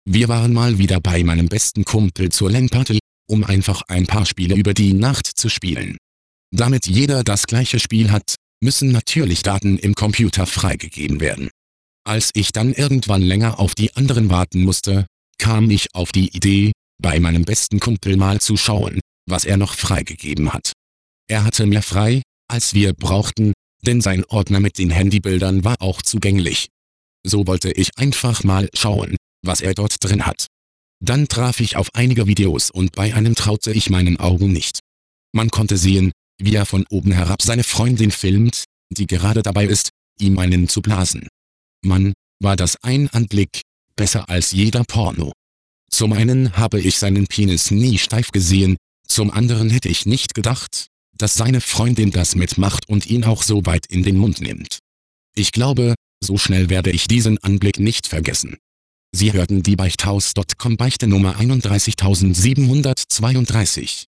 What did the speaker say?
Wir waren mal wieder bei meinem besten Kumpel zur LAN-Party, um einfach ein paar Spiele über die Nacht zu spielen. Damit jeder das gleiche Spiel hat, müssen natürlich Daten im Computer freigegeben werden. Als ich dann irgendwann länger auf die anderen warten musste, kam ich auf die Idee, bei meinem besten Kumpel mal zu schauen, was er noch freigegeben hat. Er hatte mehr frei, als wir brauchten, denn sein Ordner mit den Handybildern war auch zugänglich. So wollte ich einfach mal schauen, was er dort drin hat. Dann traf ich auf einige Videos und bei einem traute ich meinen Augen nicht. Man konnte sehen, wie er von oben herab seine Freundin filmt, die gerade dabei ist, ihm einen zu blasen. Mann, war das ein Anblick, besser als jeder Porno. Zum einen habe ich seinen Penis nie steif gesehen, zum anderen hätte ich nicht gedacht, dass seine Freundin das mitmacht und ihn auch so weit in den Mund nimmt. Ich glaube, so schnell werde ich diesen Anblick nicht vergessen. Sie hörten die Beichthaus.com Beichte Nummer 31732.